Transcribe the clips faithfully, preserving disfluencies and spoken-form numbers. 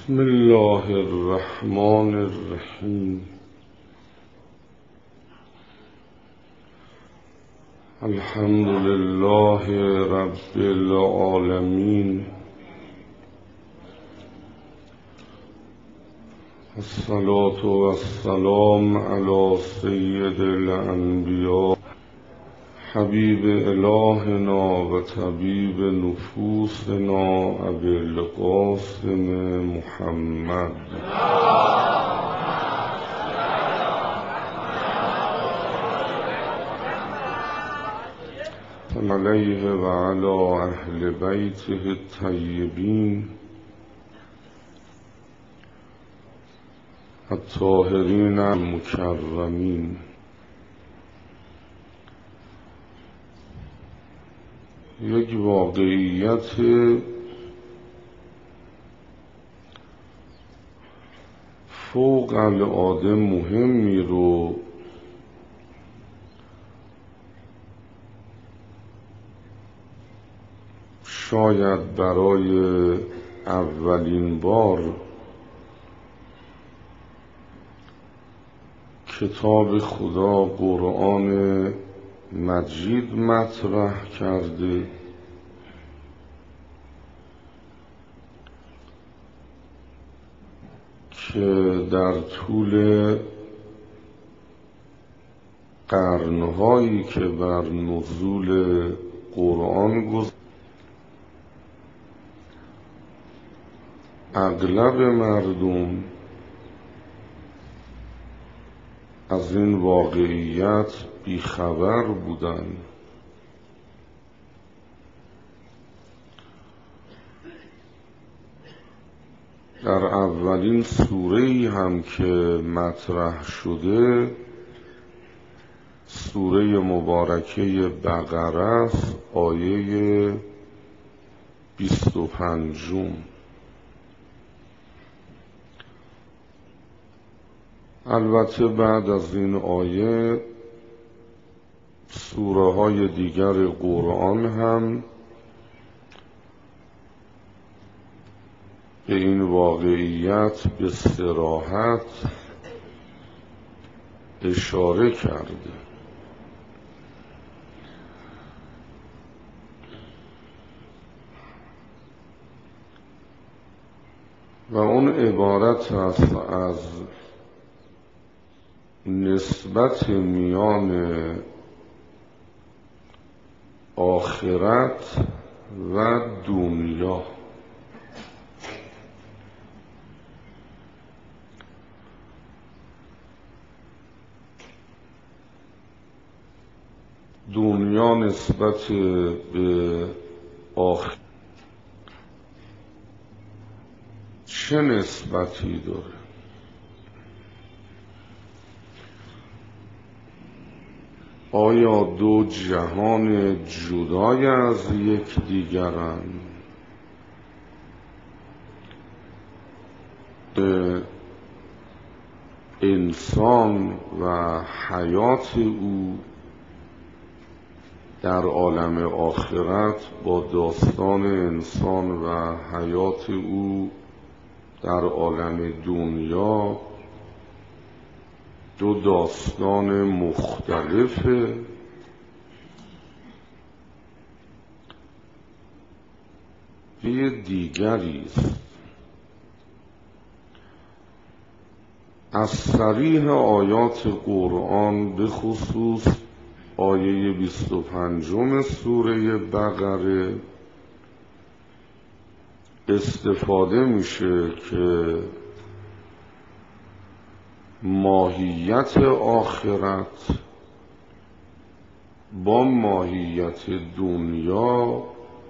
بسم الله الرحمن الرحیم. الحمد لله رب العالمین، الصلاة والسلام علی سید الانبیاء حبیب الهنا و طبیب نفوسنا ابی القاسم محمد علیه و علی اهل بیته الطیبین الطاهرین المکرمین. یک واقعیت فوق العاده مهمی رو شاید برای اولین بار کتاب خدا قرآن مجید مطرح کرده که در طول قرنهایی که بر نزول قرآن گذشت اغلب مردم از این واقعیت بیخبر بودند. در اولین سوره‌ای هم که مطرح شده سوره مبارکه بقره است، آیه بیست و پنجم. البته بعد از این آیه سوره های دیگر قرآن هم به این واقعیت به صراحت اشاره کرده و اون عبارت است از نسبت میان آخرت و دنیا. دنیا نسبت به آخرت چه نسبتی داره؟ آیا دو جهان جدای از یکدیگرند؟ انسان و حیات او در عالم آخرت با داستان انسان و حیات او در عالم دنیا دو داستان مختلفه یه دیگری است. از صریح آیات قرآن به خصوص آیه بیست و پنجم سوره بقره استفاده میشه که ماهیت آخرت با ماهیت دنیا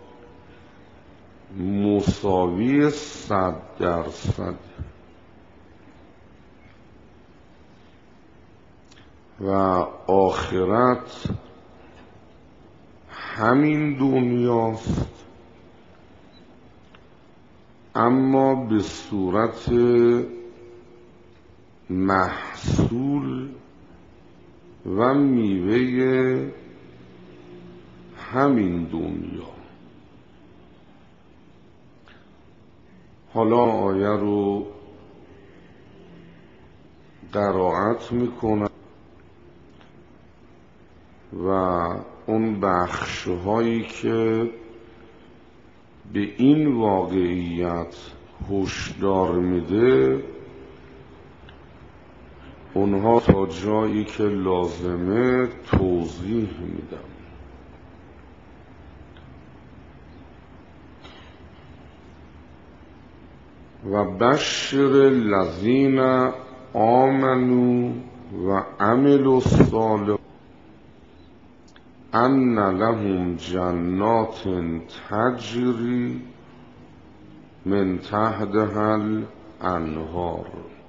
مساوی صد درصد و آخرت همین دنیاست، اما به صورت محصول و میوه همین دنیا. حالا آیه رو قرائت میکنم و اون بخشهایی که به این واقعیت هشدار میده اونها تا جایی که لازمه توضیح میدم. و بشر الذین آمنوا و عملوا الصالحات ان لهم جنات تجری من تحتها الانهار.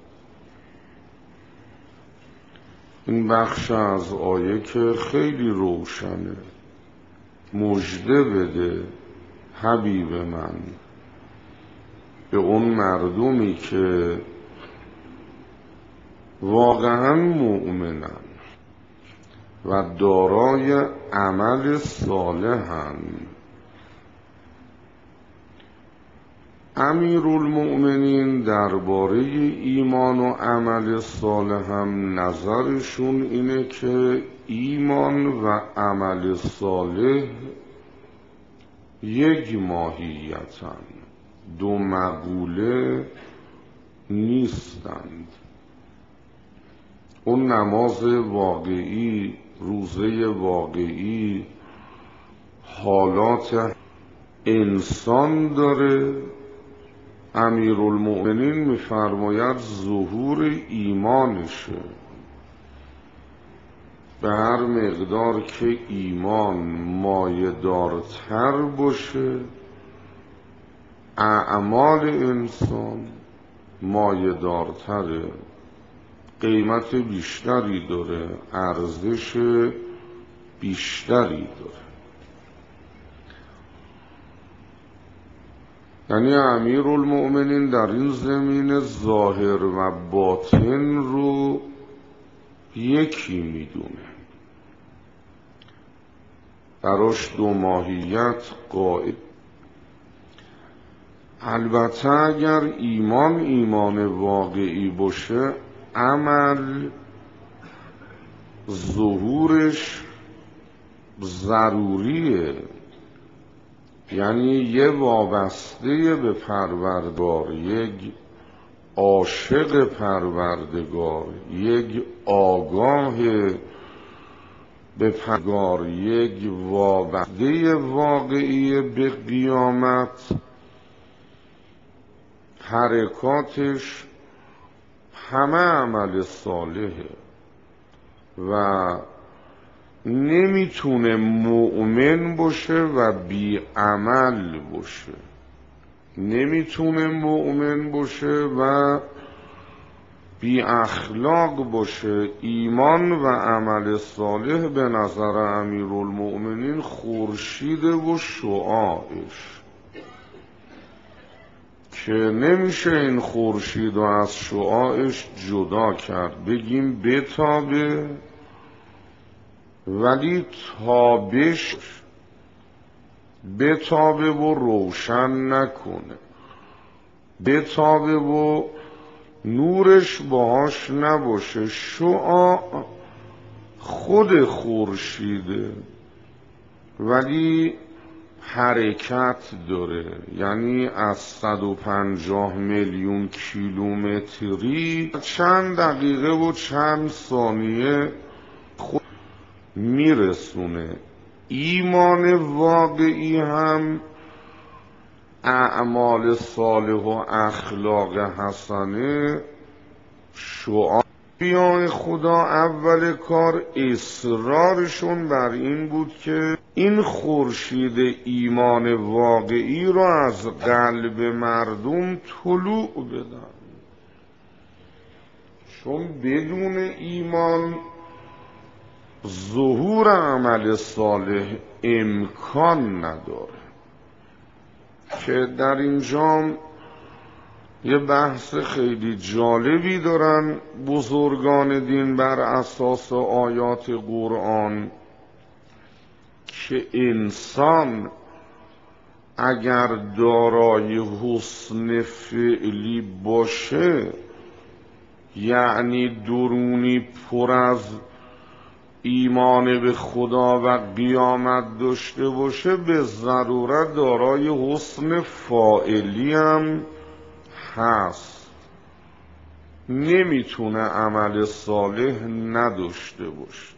این بخش از آیه که خیلی روشنه، مژده بده حبیب من به اون مردمی که واقعا مؤمنن و دارای عمل صالحن. امیرالمؤمنین درباره ایمان و عمل صالح هم نظرشون اینه که ایمان و عمل صالح یک ماهیتن، دو مقوله نیستند. اون نماز واقعی، روزه واقعی حالات انسان داره. امیرالمؤمنین میفرماید ظهور ایمانشه. به هر مقدار که ایمان مایه دارتر باشه اعمال انسان مایه دارتره، قیمت بیشتری داره، ارزش بیشتری داره. یعنی امیرالمؤمنین در این زمینه ظاهر و باطن رو یکی میدونه، براش دو ماهیت قائل. البته اگر ایمان ایمان واقعی باشه عمل ظهورش ضروریه، یعنی یه وابسته به پروردگار، یک عاشق پروردگار، یک آگاه به پروردگار، یک وابسته واقعی به قیامت، حرکاتش همه عمل صالحه و نمیتونه مؤمن باشه و بی عمل باشه، نمیتونه مؤمن باشه و بی اخلاق باشه. ایمان و عمل صالح به نظر امیرالمؤمنین خورشید و شعاعش، که نمیشه این خورشید و از شعاعش جدا کرد، بگیم بتابه ولی تابش بتابه و روشن نکنه، بتابه و نورش باهاش نباشه. شعاع خود خورشیده ولی حرکت داره، یعنی از صد و پنجاه میلیون کیلومتری چند دقیقه و چند ثانیه خود میرسونه. ایمان واقعی هم اعمال صالح و اخلاق حسنه شعاع بیان خدا اول کار اصرارشون بر این بود که این خورشید ایمان واقعی را از قلب مردم طلوع بدن، چون بدون ایمان ظهور عمل صالح امکان نداره. که در اینجا یه بحث خیلی جالبی دارن بزرگان دین بر اساس آیات قرآن که انسان اگر دارای حسن فعلی باشه، یعنی درونی پر از ایمان به خدا و قیامت داشته باشه، به ضرورت دارای حسن فاعلی هم هست. نمیتونه عمل صالح نداشته باشه.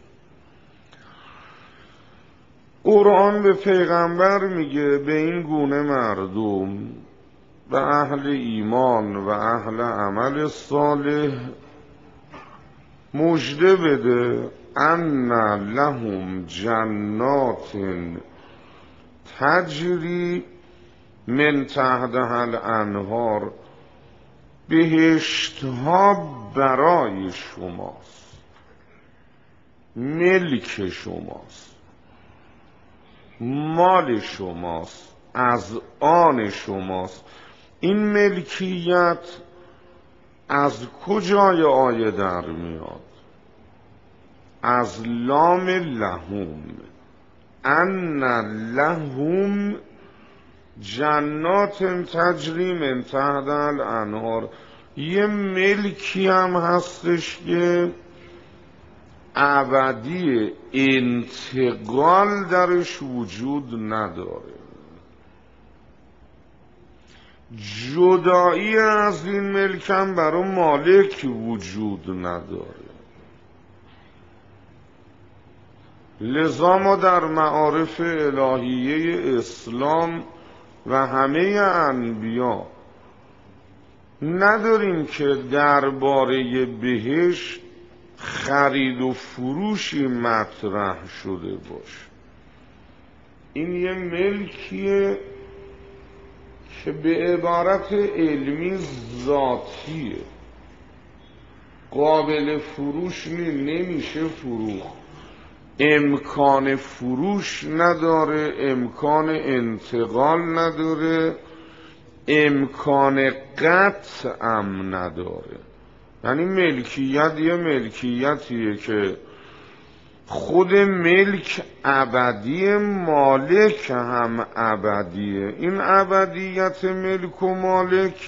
قرآن به پیغمبر میگه به این گونه مردم، به اهل ایمان و اهل عمل صالح مژده بده ان لهم جنات تجری من تحتها الانهار، بهشتها برای شماست، ملک شماست، مال شماست، از آن شماست. این ملکیت از کجای آیه در میاد؟ از لام لهم، ان لهم جنات تجری من تحتها الانهار. یه ملکی هم هستش که ابدی، انتقال درش وجود نداره. جدایی از این ملکم برای مالک وجود نداره. لذا ما در معارف الهیه اسلام و همه انبیا نداریم که درباره بهشت خرید و فروشی مطرح شده باشه. این یه ملکیه که به عبارت علمی ذاتیه، قابل فروش نمیشه فروخت، امکان فروش نداره، امکان انتقال نداره، امکان قطع هم نداره. یعنی ملکیت یه ملکیتیه که خود ملک ابدی، مالک هم ابدیه. این ابدیت ملک و مالک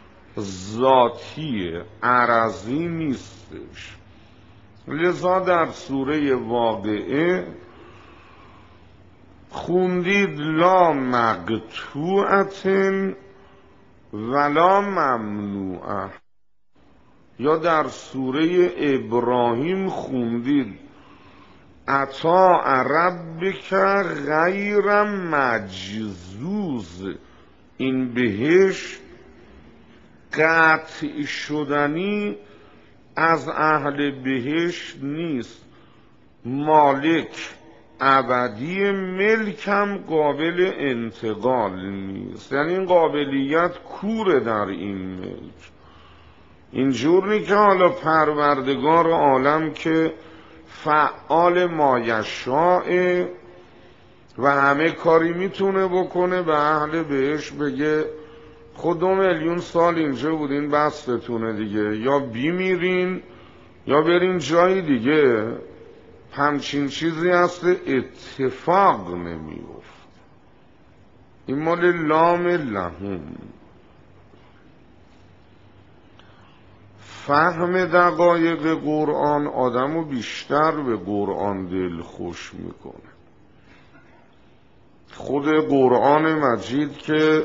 ذاتیه، عرضی نیستش. لذا در سوره واقعه خوندید لا مقطوعة ولا ممنوعه، یا در سوره ابراهیم خوندید عطاء ربک غیر مجذوذ. این بهش قطع شدنی از اهل بهش نیست. مالک ابدی، ملکم قابل انتقال نیست. یعنی این قابلیت کوره در این ملک. اینجور نی که حالا پروردگار عالم که فعال مایشاء و همه کاری میتونه بکنه، به اهل بهش بگه خود دو میلیون سال اینجا بودین بستتونه دیگه، یا بیمیرین یا برین جای دیگه. همچین چیزی هست اتفاق نمیفت. این مال لام لهم. فهم دقایق قرآن آدمو بیشتر به قرآن دل خوش میکنه. خود قرآن مجید که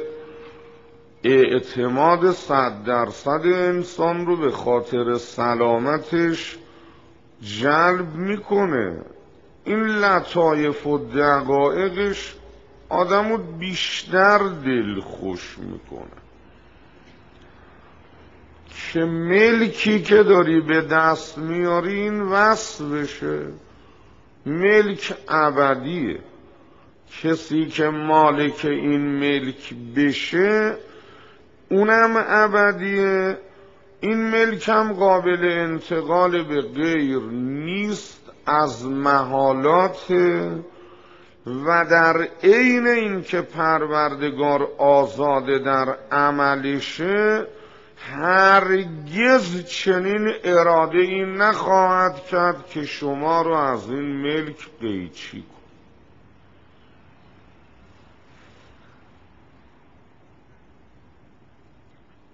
اعتماد صد درصد انسان رو به خاطر سلامتش جلب میکنه، این لطایف و دقایقش آدمو بیشتر دل خوش میکنه. که ملکی که داری به دست میاری این وصف بشه، ملک ابدیه. کسی که مالک این ملک بشه اونم ابدیه. این ملک هم قابل انتقال به غیر نیست، از محالات، و در عین این که پروردگار آزاده در عملشه، هرگز چنین اراده این نخواهد کرد که شما رو از این ملک قیچی کن.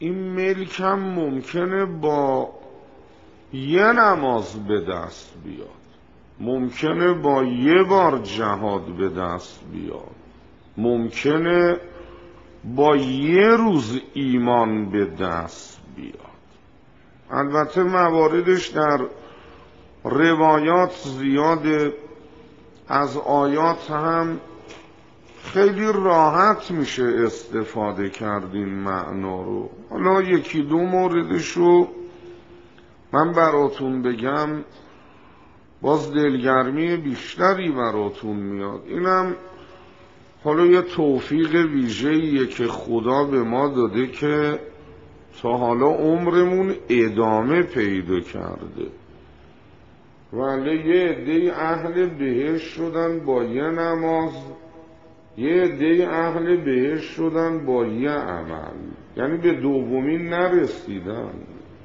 این ملکم ممکنه با یه نماز به دست بیاد، ممکنه با یه بار جهاد به دست بیاد، ممکنه با یه روز ایمان به دست بیاد. البته مواردش در روایات زیاده، از آیات هم خیلی راحت میشه استفاده کرد این معنا رو. حالا یکی دو موردشو من براتون بگم، باز دلگرمی بیشتری براتون میاد. اینم حالا یه توفیق ویژه‌ایه که خدا به ما داده که تا حالا عمرمون ادامه پیدا کرده. ولی یه عده اهل بهشت شدن با یه نماز، یه عده اهل بهشت شدن با یه عمل، یعنی به دومین نرسیدن،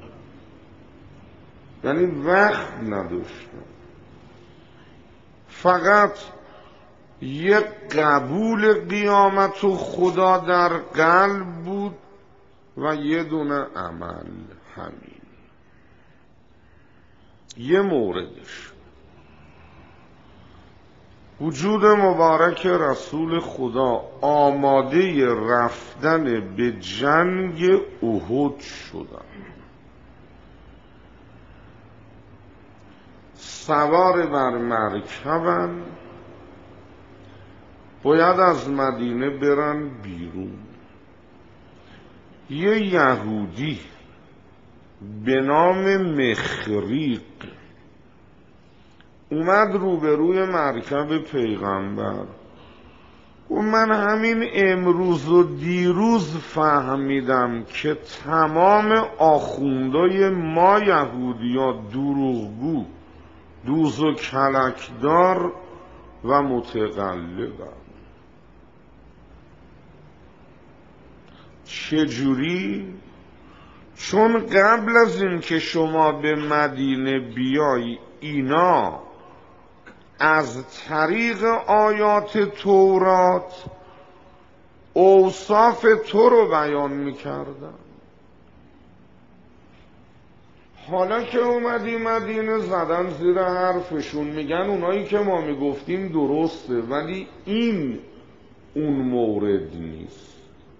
یعنی وقت نداشتن. فقط یک قبول قیامت و خدا در قلب بود و یه دونه عمل، همین یه موردش. وجود مبارک رسول خدا آماده رفتن به جنگ احد شدن، سوار بر مرکبن، باید از مدینه برن بیرون. یه یهودی به نام مخریق اومد روبروی مرکب پیغمبر و من همین امروز و دیروز فهمیدم که تمام آخوندای ما یهودیا دروغگو، دوز و کلکدار و متقلبن. چجوری؟ چون قبل از این که شما به مدینه بیای اینا از طریق آیات تورات اوصاف تو رو بیان میکردن. حالا که اومدی مدینه زدن زیر حرفشون، میگن اونایی که ما میگفتیم درسته ولی این اون مورد نیست.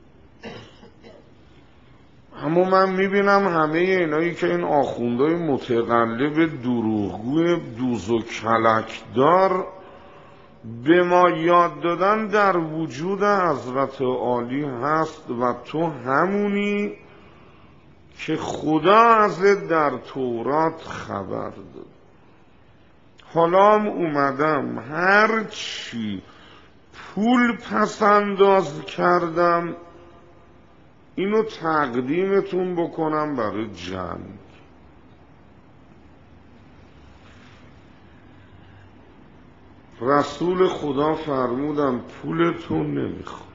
اما من میبینم همه اینایی که این آخوندهای متقلب دروغگوی دوز و کلکدار به ما یاد دادن در وجود حضرت عالی هست و تو همونی که خدا ازت در تورات خبر داد. حالا هم اومدم هر چی پول پس انداز کردم اینو تقدیمتون بکنم برای جنگ. رسول خدا فرمودن پولتون نمیخوام.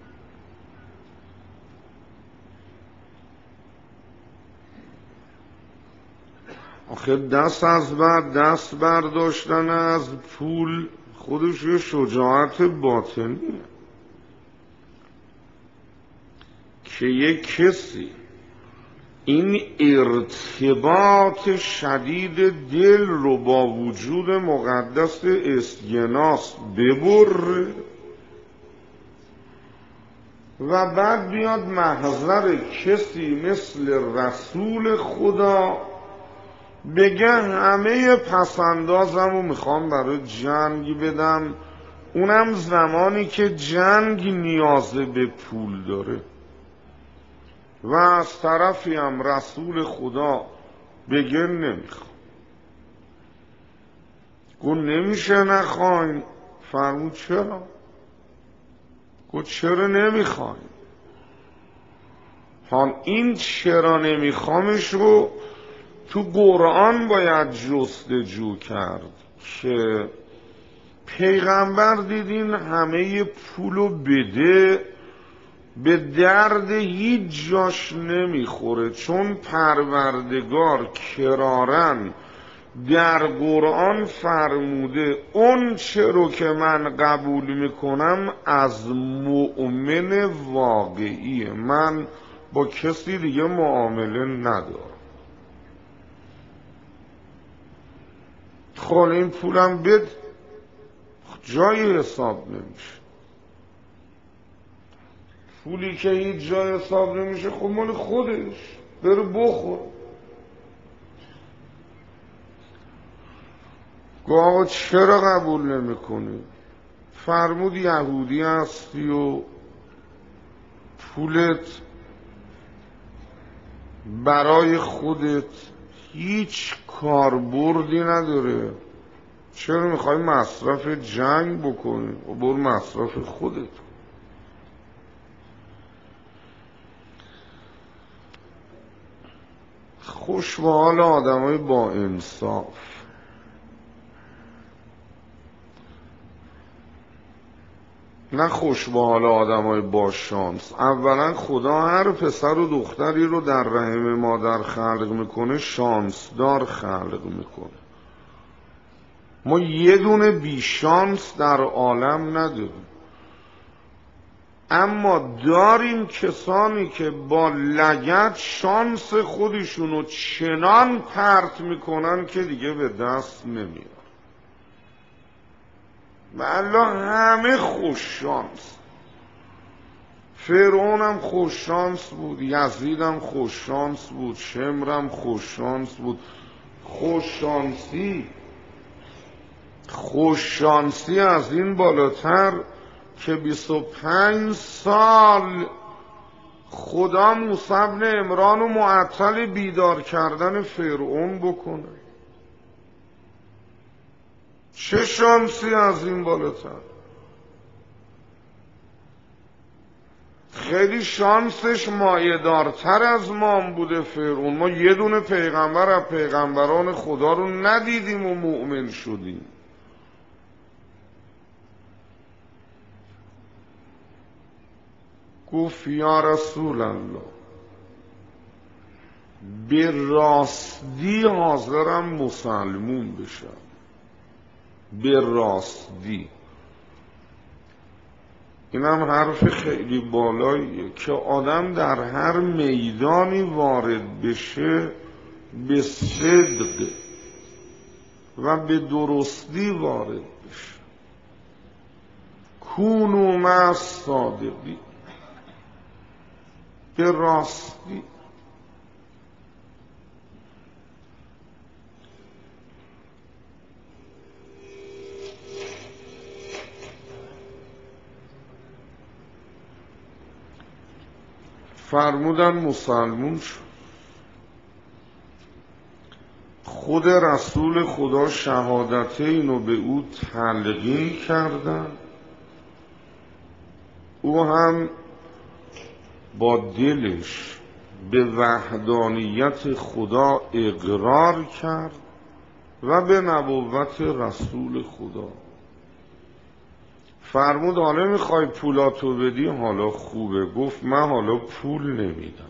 آخه دست از بعد دست برداشتن از پول خودش یه شجاعت باطنیه که یک کسی این ارتباط شدید دل رو با وجود مقدس اسکناس ببره و بعد بیاد محضر کسی مثل رسول خدا بگه همه پسندازم رو میخوام برای جنگ بدم، اونم زمانی که جنگ نیاز به پول داره. و از طرفی هم رسول خدا بگه نمیخوام. گفت نمیشه نخواین. فرمود چرا؟ گفت چرا نمیخواین؟ حال این چرا نمیخوامش رو تو قرآن باید جستجو کرد که پیغمبر دیدین همه پولو بده به درد هیچ جاش نمیخوره، چون پروردگار کرارن در قرآن فرموده اون چه رو که من قبول میکنم از مؤمن واقعی، من با کسی دیگه معامله ندارم. خب این پولم بد، جای حساب نمیشه. پولی که هیچ جای حساب نمیشه خب مال خودش، بره بخور. گفت آقا چرا قبول نمی کنی؟ فرمود یهودی هستی و پولت برای خودت هیچ کاربردی نداره، چرا میخوای مصرف جنگ بکنی؟ و برو مصرف خودت. خوش به حال آدمای با انصاف. نه خوش به حال آدمای با شانس. اولا خدا هر پسر و دختری رو در رحم مادر خلق میکنه شانسدار خلق میکنه. ما یه دونه بی شانس در عالم نداریم، اما داریم کسانی که با لگد شانس خودشونو چنان پرت میکنن که دیگه به دست نمیاد. والله همه خوش شانس. فرعون هم خوش شانس بود، یزید هم خوش شانس بود، شمر هم خوش شانس بود. خوش شانسی خوش شانسی از این بالاتر که بیست و پنج سال خدا موسی بن عمران و معطل بیدار کردن فرعون بکنه. چه شانسی از این بالاتر؟ خیلی شانسش مایه‌دارتر از ما بوده فرعون. ما یه دونه پیغمبر از پیغمبران خدا رو ندیدیم و مؤمن شدیم. گفت یا رسول الله به راستی حاضرم مسلمون بشم. به راستی. اینم حرف خیلی بالاییه که آدم در هر میدانی وارد بشه به صدق و به درستی وارد بشه. کونوا مع الصادقین. به راستی. فرمودن مسلمون شد. خود رسول خدا شهادتین رو به او تلقین کردن، او هم با دلش به وحدانیت خدا اقرار کرد و به نبوت رسول خدا. فرمود حالا میخوای پولاتو بدی؟ حالا خوبه. گفت من حالا پول نمیدم.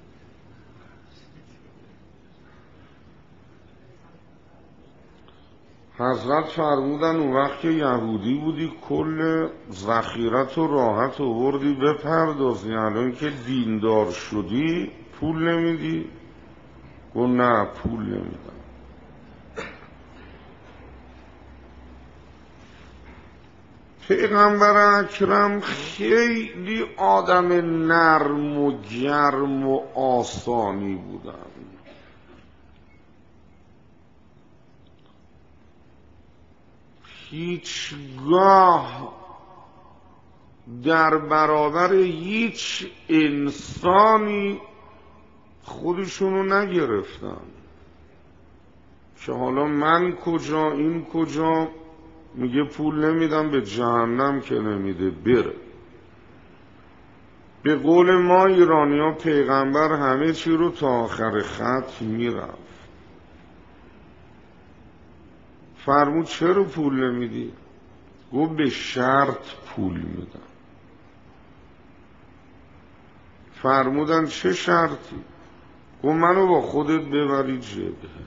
حضرت فرمودن اون وقت که یهودی بودی کل ذخیرت و راحت آوردی بپردازی، الان که دیندار شدی پول نمیدی؟ گفت نه پول نمیدم. پیغمبر اکرم خیلی آدم نرم و گرم و آسانی بودن. هیچگاه در برابر هیچ انسانی خودشونو نگرفتن که حالا من کجا این کجا. میگه پول نمیدم، به جهنم که نمیده بره. به قول ما ایرانی ها پیغمبر همه چی رو تا آخر خط میرفت. فرمود چرا پول نمیدی؟ گفت به شرط پول میدم. فرمودن چه شرطی؟ گفت منو با خودت ببری جبهه.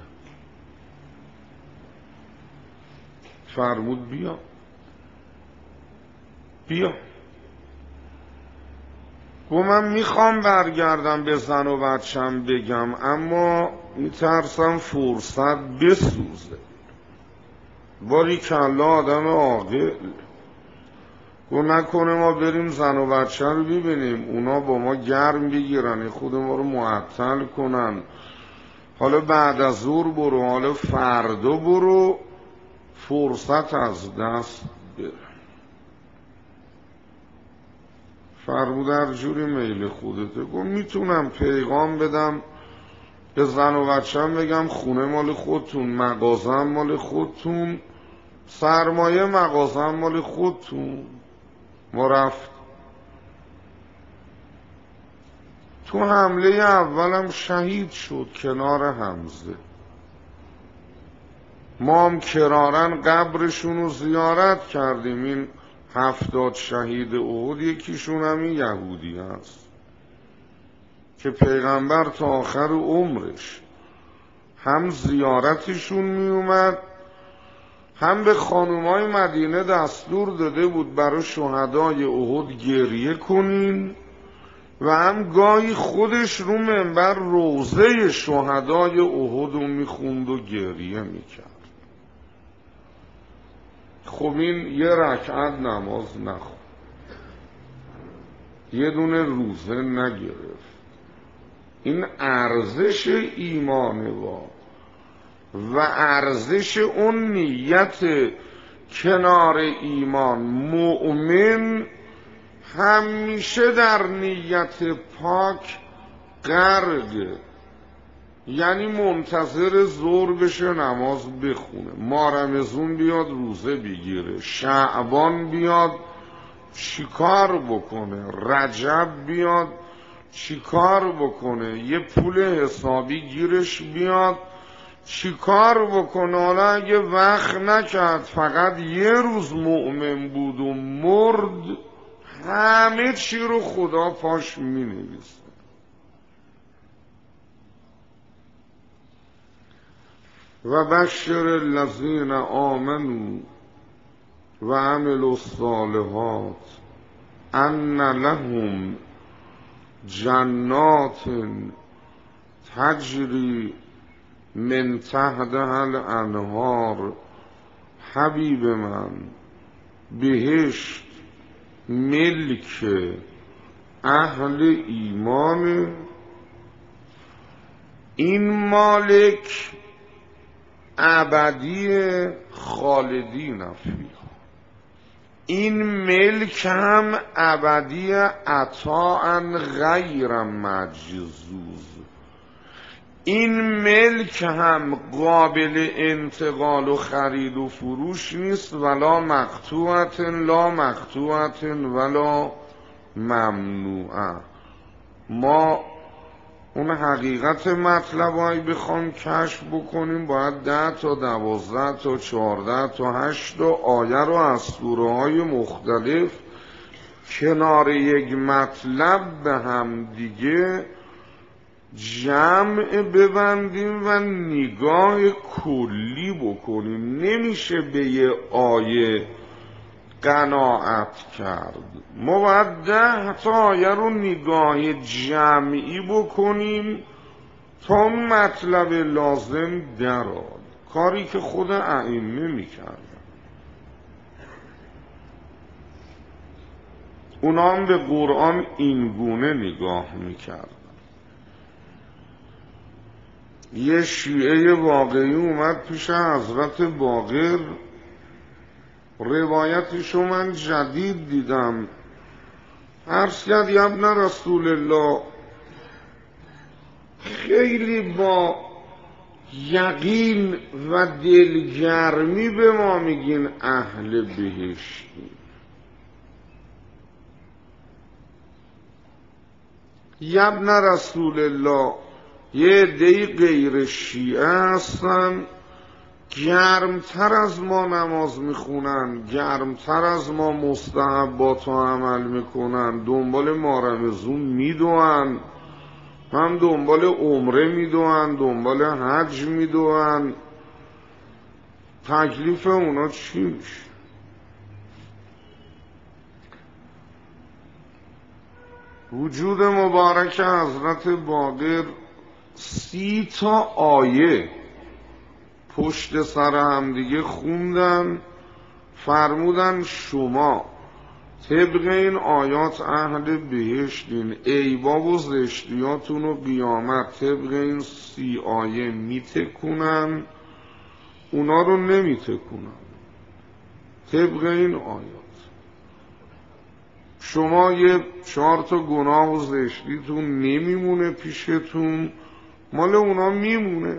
فرمود بیا بیا. و من میخوام برگردم به زن و بچم بگم، اما میترسم فرصت بسوزه. باری کلا آدم عاقل و نکنه ما بریم زن و بچه رو ببینیم اونا با ما گرم بگیرن، خود ما رو معطل کنن، حالا بعد از ظهر برو، حالا فردا برو، فرصت از دست بره. فرمود هر جوری میل خودته. گفت میتونم پیغام بدم به زن و بچه‌م بگم خونه مال خودتون، مغازم مال خودتون، سرمایه مغازم مال خودتون. ما رفت تو حمله اولم شهید شد کنار حمزه. ما هم کرارن قبرشون رو زیارت کردیم. این هفتاد شهید احد یکیشون هم این یهودی هست که پیغمبر تا آخر عمرش هم زیارتشون می اومد، هم به خانومای مدینه دستور داده بود برای شهدای احد گریه کنین و هم گاهی خودش رو منبر روضه شهدای احد رو میخوند و گریه میکرد. خب این یه رکعت نماز نخوند، یه دونه روزه نگرفت. این ارزش ایمانه با و ارزش اون نیت کنار ایمان. مؤمن همیشه در نیت پاک غرقه، یعنی منتظر ظهر بشه نماز بخونه، مارمزون بیاد روزه بگیره، شعبان بیاد چیکار بکنه، رجب بیاد چیکار بکنه، یه پول حسابی گیرش بیاد چیکار بکنه. حالا اگه وقت نکرد فقط یه روز مؤمن بود و مرد، همه چی رو خدا پاش می نویسه. و بشر الذین آمنوا و عملوا الصالحات ان لهم جنات تجری من تحتها الانهار. حبیب من، بهشت ملک اهل ایمان. این مالک ابدی خالدین فیها، این ملک هم ابدی عطاء غیر مجذوذ. این ملک هم قابل انتقال و خرید و فروش نیست، ولا مقطوعت لا مقطوعت ولا ممنوعه. ما اون حقیقت مطلب هایی بخوام کشف بکنیم باید ده تا دوازده تا چهارده تا هشت تا آیه رو از سوره های مختلف کنار یک مطلب به هم دیگه جمع ببندیم و نگاه کلی بکنیم. نمیشه به یه آیه قناعت کرد، ما باید ده تا آیه رو نگاه جمعی بکنیم تا مطلب لازم درآد، کاری که خود ائمه میکردن. اونا هم به قرآن اینگونه نگاه میکردن. یه شیعه واقعی اومد پیش حضرت باقر، روایتشو من جدید دیدم، عرض کرد یا ابن رسول الله، خیلی با یقین و دلگرمی به ما میگین اهل بهشتی. یا ابن رسول الله، یه عده غیر شیعه هستن گرمتر از ما نماز میخونن، گرمتر از ما مستحبات و عمل میکنن، دنبال مارمزون میدوان، هم دنبال عمره میدوان، دنبال حج میدوان. تکلیف اونا چی میشه؟ وجود مبارک حضرت باقر سی تا آیه پشت سر هم دیگه خوندن، فرمودن شما طبق این آیات اهل بهشتین، عیبا و زشتیاتون و قیامت طبق این سی آیه میتکونن، اونا رو نمیتکونن طبق این آیات. شما یه چهار تا گناه و زشتیتون نمیمونه پیشتون، مال اونا میمونه.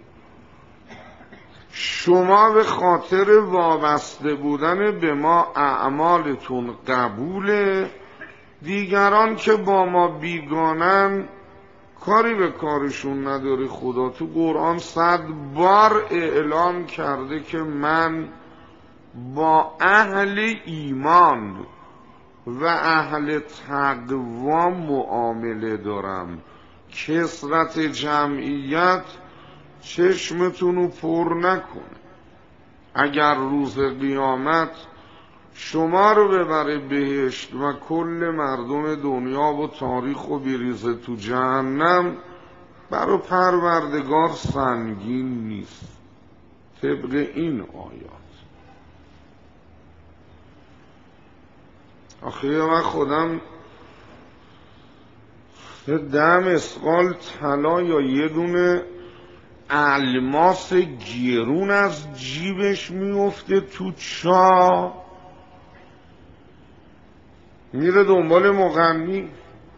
شما به خاطر وابسته بودن به ما اعمالتون قبوله، دیگران که با ما بیگانن کاری به کارشون نداری. خدا تو قرآن صد بار اعلام کرده که من با اهل ایمان و اهل تقوا معامله دارم. کثرت جمعیت چشمتونو پر نکنه. اگر روز قیامت شما رو ببره بهشت و کل مردم دنیا و تاریخ و بریزه تو جهنم، برای پروردگار سنگین نیست طبق این آیات. آخه من خودم ده مسقال طلا یا یه دونه الماس گرون از جیبش میفته تو چا، میره دنبال مغنی،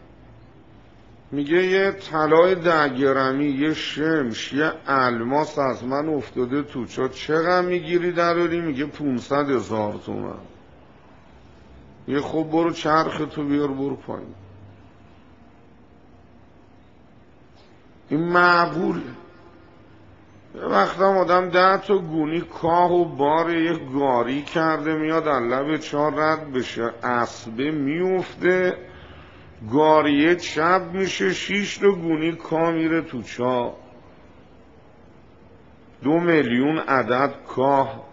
میگه یه طلای ده گرمی، یه شمش، یه الماس از من افتاده تو چا، چقدر میگیری دراری؟ میگه پونصد هزار تومن. یه خب برو چرخ تو بیار برو پایین. این معقول؟ یه وقتا آدم ده تا گونی کاه و بار یک گاری کرده میاد لب چاه رد بشه، اسبه میفته، گاریه چپ میشه، شیش تا گونی کاه میره تو چاه، دو میلیون عدد کاه.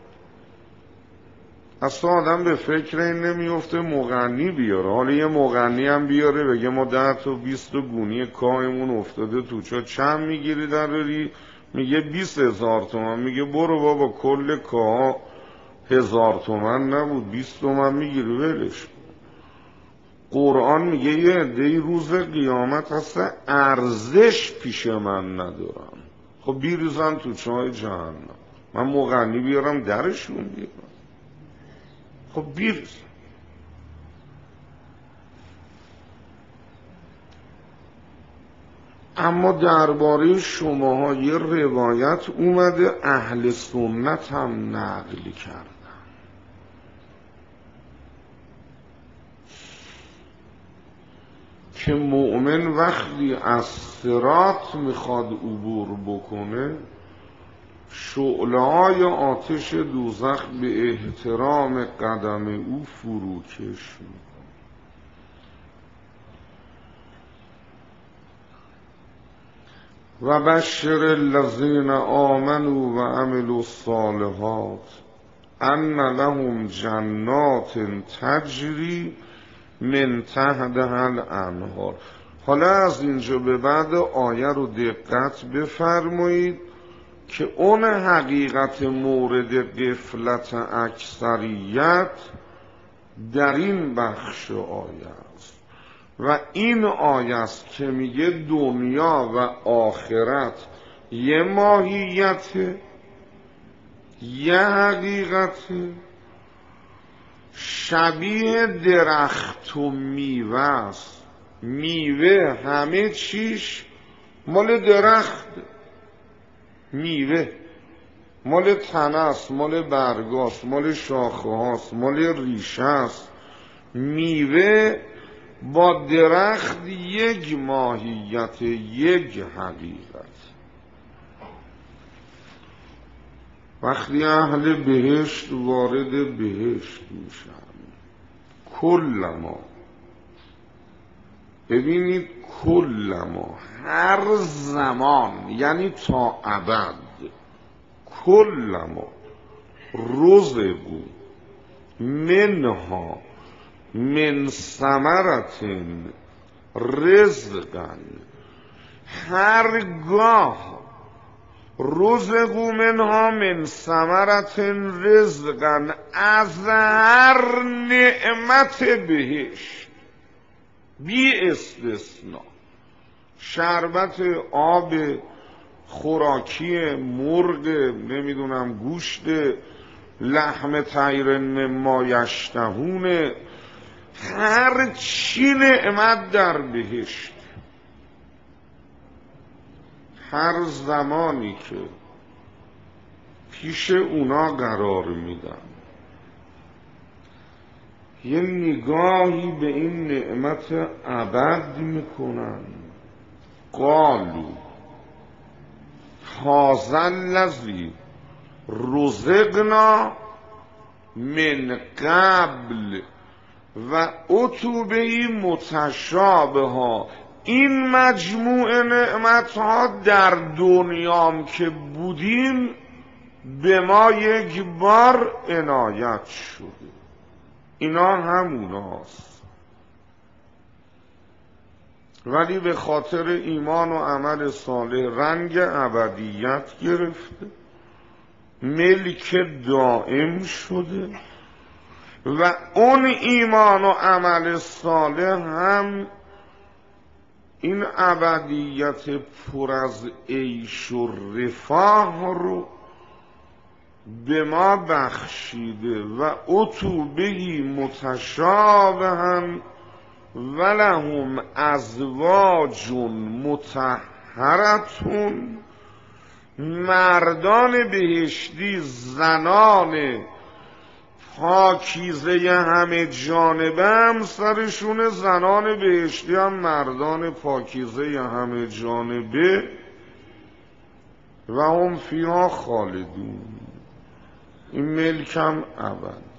اصلا آدم به فکر این نمیفته مغنی بیاره. حالا یه مغنی هم بیاره بگه ما ده تا بیست تا گونی کاهمون افتاده تو چاه، چند میگیری دراری؟ میگه بیست هزار تومن. میگه برو بابا کل کاه هزار تومن نبود، بیست تومن میگیری ولش. قرآن میگه یه عده‌ای روز قیامت هست ارزش پیش من ندارم. خب بیریزن تو چاه جهنم، من مغنی بیارم درشون بیارم؟ خب بیریزن. اما درباره شماها یه روایت اومده اهل سنت هم نقل کردن که مؤمن وقتی از صراط میخواد عبور بکنه، شعله‌های آتش دوزخ به احترام قدم او فروکش میکنه. و بشر الذین آمنوا و عملوا الصالحات ان لهم جنات تجری من تحتها الانهار. حالا از اینجا به بعد آیه رو دقت بفرمایید که اون حقیقت مورد غفلت اکثریت در این بخش آیه است و این آیه است که میگه دنیا و آخرت یه ماهیت، یه حقیقت، شبیه درخت و میوه است. میوه همه چیش مال درخت، میوه مال تنه است، مال برگاست، مال شاخه هاست، مال ریشه است. میوه با درخت یک ماهیت، یک حقیقت. وقتی اهل بهشت وارد بهشت میشن، کل ما، ببینید کل ما، هر زمان یعنی تا ابد، کل ما رزقو منها من ثمرة رزقا، هرگاه رزقوا منها من ثمرة رزقا، از هر نعمت بهشت بی استثناء، شربت، آب، خوراکی، مرغ، نمیدونم گوشت، لحم طیر مما یشتهون، هر چی نعمت در بهشت، هر زمانی که پیش اونا قرار میدن یه نگاهی به این نعمت ابد میکنن، قالوا هذا الذی رزقنا من قبل و اتوا به متشابها، این مجموعه نعمت ها در دنیام که بودیم به ما یک بار عنایت شده، اینا هموناست، ولی به خاطر ایمان و عمل صالح رنگ ابدیت گرفته، ملک دائم شده و اون ایمان و عمل صالح هم این ابدیت پر از عیش و رفاه رو به ما بخشیده و اتوا به متشابها ولهم ازواج مطهرتون، مردان بهشتی، زنان پاکیزه همه جانبه هم سرشون، زنان بهشتی هم مردان پاکیزه همه جانبه، و هم فیها خالدون، این ملکم ابد.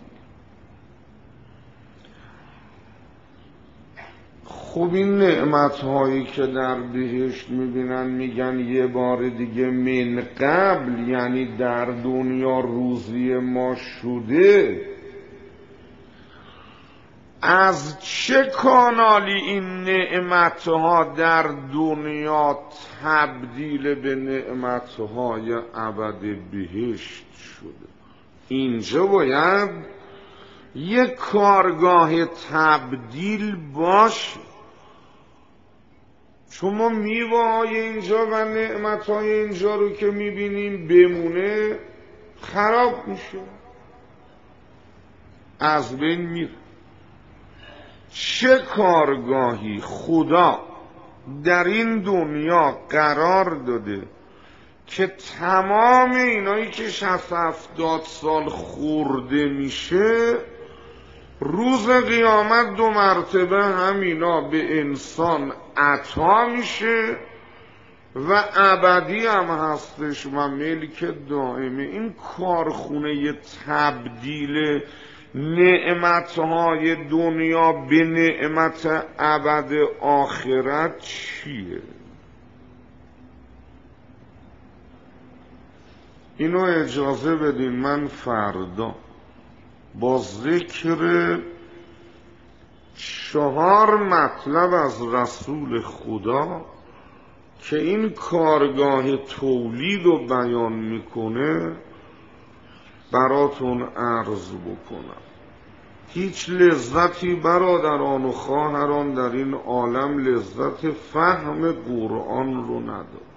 خوب این نعمت هایی که در بهشت میبینن میگن یه بار دیگه من قبل، یعنی در دنیا روزی ما شده، از چه کانالی این نعمت ها در دنیا تبدیل به نعمت های ابد بهشت شده؟ اینجا باید یک کارگاه تبدیل باشه، چون ما میوه‌های اینجا و نعمت‌های اینجا رو که میبینیم بمونه خراب میشه، از بین میره. چه کارگاهی خدا در این دنیا قرار داده که تمام اینایی که شصت هفتاد سال خورده میشه، روز قیامت دو مرتبه همینا به انسان عطا میشه و ابدی هم هستش و ملک دائمه. این کارخونه تبدیل نعمتهای دنیا به نعمت ابد آخرت چیه؟ اینو اجازه بدین من فردا با ذکر چهار مطلب از رسول خدا که این کارگاه تولید رو بیان میکنه براتون عرض بکنم. هیچ لذتی برادران و خواهران در این عالم لذت فهم قرآن رو نداره،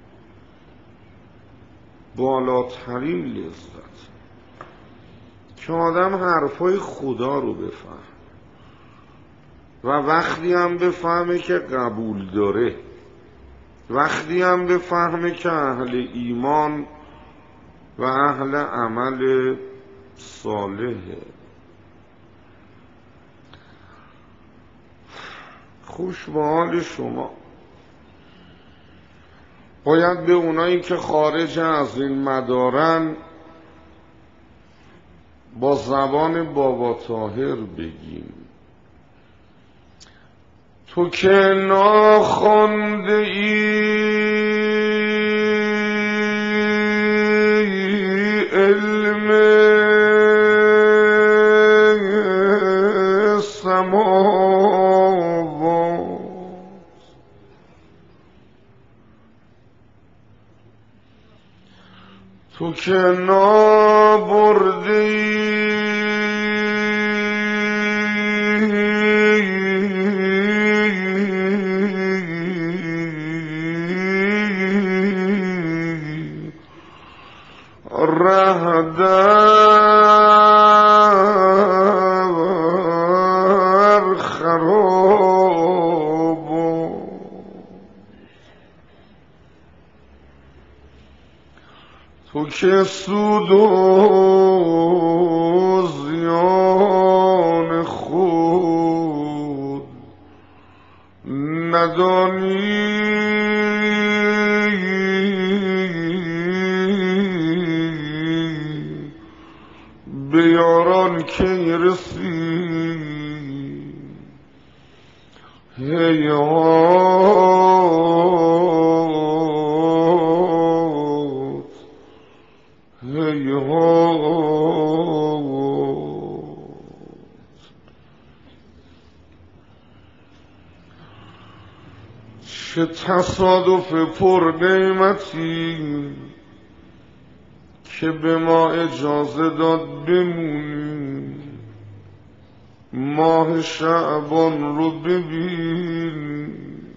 بالاترین لذت که آدم حرفای خدا رو بفهم و وقتی هم بفهمه که قبول داره، وقتی هم بفهمه که اهل ایمان و اهل عمل صالحه. خوش به حال شما. باید به اونایی که خارج از این مدارن با زبان بابا طاهر بگیم تو که ناخوانده ای علم تو که نابردی ره در خراب تو که سود و زیان خود ندانی به یاران کی رسی هیهات هیهات. چه تصادف پر قیمتی که به ما اجازه داد بمونیم ماه شعبان رو ببین.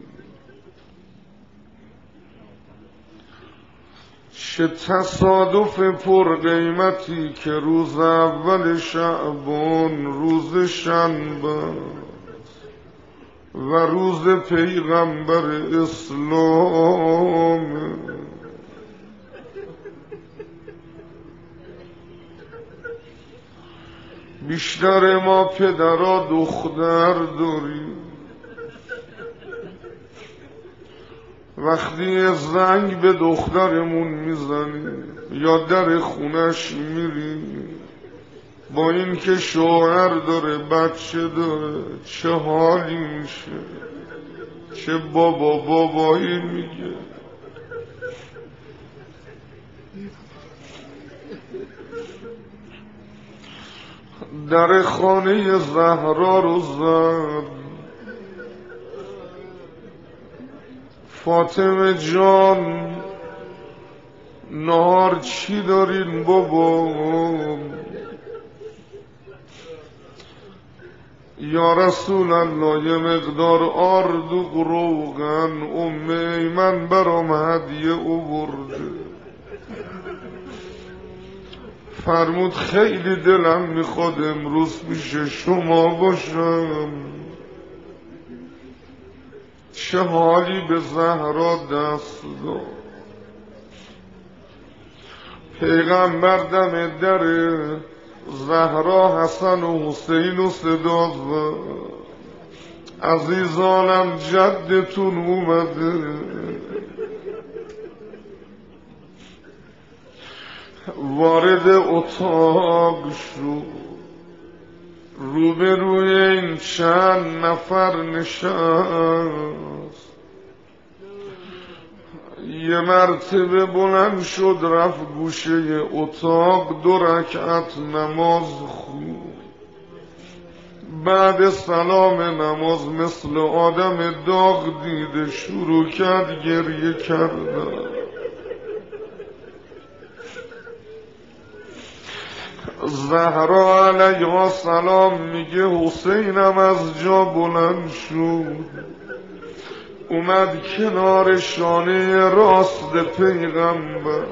چه تصادف پر قیمتی که روز اول شعبان روز شنبه و روز پیغمبر اسلام. بیشتر ما پدرها دختر داریم، وقتی زنگ به دخترمون میزنیم یا در خونش میریم با این که شوهر داره بچه داره چه حالی میشه، چه بابا بابایی میگه. در خانه زهرا رو زد، فاطمه جان نهار چی دارین بابا؟ یا رسول الله یه مقدار آرد و روغن ام ایمن برام هدیه آورده. فرمود خیلی دلم میخواد امروز پیش شما باشم. چه حالی به زهرا دست داد. پیغمبر دم در زهرا حسن و حسین و صدا زد عزیزانم جدتون اومده. وارد اتاق شد، روبروی این چند نفر نشست. یه مرتبه بلند شد رفت گوشه اتاق دو رکعت نماز خون. بعد سلام نماز مثل آدم داغ دیده شروع کرد گریه کردن. زهرا علیها سلام میگه حسینم از جا بلند شد اومد کنار شانه راست پیغمبر.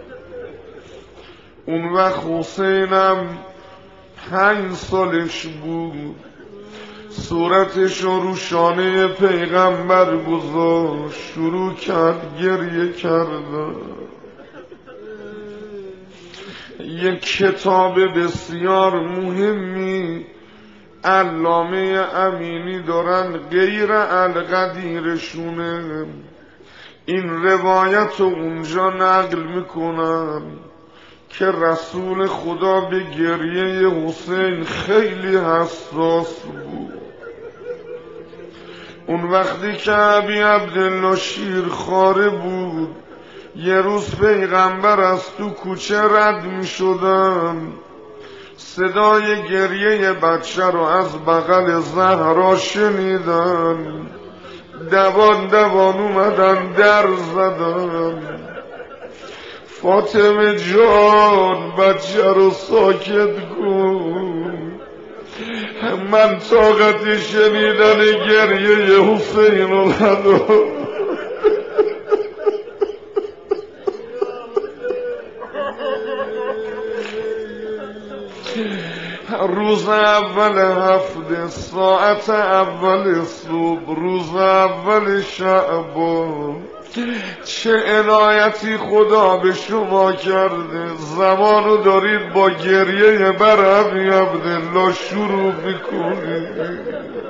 اون وقت حسینم پنج سالش بود، صورتش رو شانه پیغمبر گذاشت شروع کرد گریه کردن. یک کتاب بسیار مهمی علامه امینی دارن غیر القدیرشونه، این روایت رو اونجا نقل میکنن که رسول خدا به گریه حسین خیلی حساس بود. اون وقتی که ابی عبدالله شیرخواره بود یه روز پیغمبر از تو کوچه رد می شدن، صدای گریه بچه رو از بغل زهرا شنیدن، دوان دوان اومدن در زدن. فاطمه جان بچه رو ساکت کن، من طاقت شنیدن گریه حسین رو ندارم. روز اول هفته ساعت اول صبح روز اول شعبان چه عنایتی خدا به شما کرده، زمانو دارید با گریه بر ابی عبدالله شروع میکنید.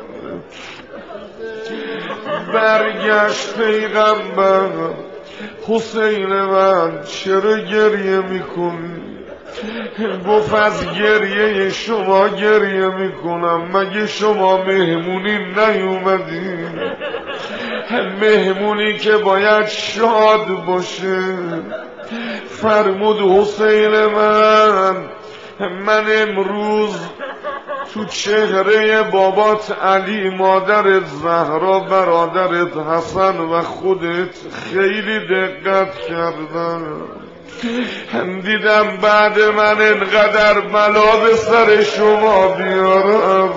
برگشت پیغمبر حسین من چرا گریه میکنی؟ گفت از گریه شما گریه میکنم، مگه شما مهمونی نیومدین؟ مهمونی که باید شاد باشه. فرمود حسین من من امروز تو چهره بابات علی، مادرت زهرا، برادرت حسن و خودت خیلی دقت کردم، دیدم بعد من انقدر بلا به سر شما بیارم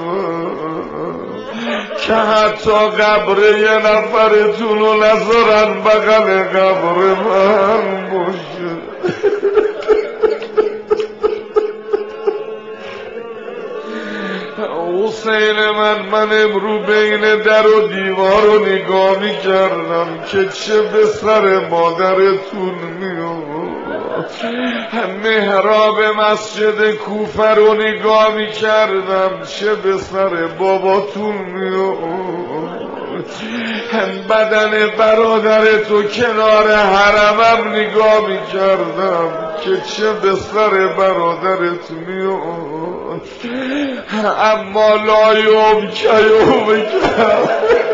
که حتی قبر یه نفرتون رو نذارن بغل قبر من باشه. حسین من من امرو بین در و دیوار رو نگاه می کردم که چه به سر مادرتون میاد، محراب مسجد کوفه رو نگاه می کردم چه به سر باباتون میاد، بدن برادرتو کنار حرمم نگاه می کردم که چه به سر برادرت میاد، اما لایم کیوم کرد.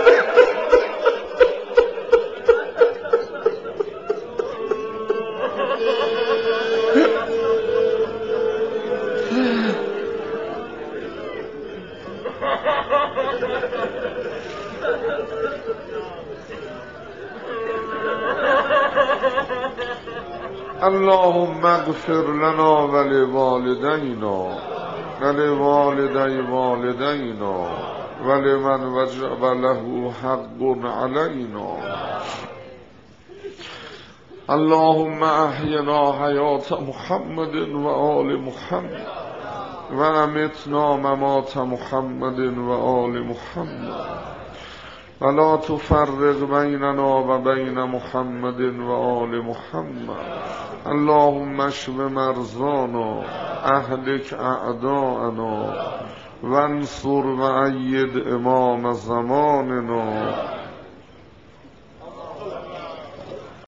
اللهم اغفر لنا ولوالدينا ولوالدي والدينا ولمن وجب له حق علينا. اللهم احينا حياة محمد وآل محمد وامتنا ممات محمد وآل محمد ولا تفرق بيننا وبين محمد وآل محمد. اللهم اشف مرضانا اهلك اعداءنا وانصر وأيد امام زماننا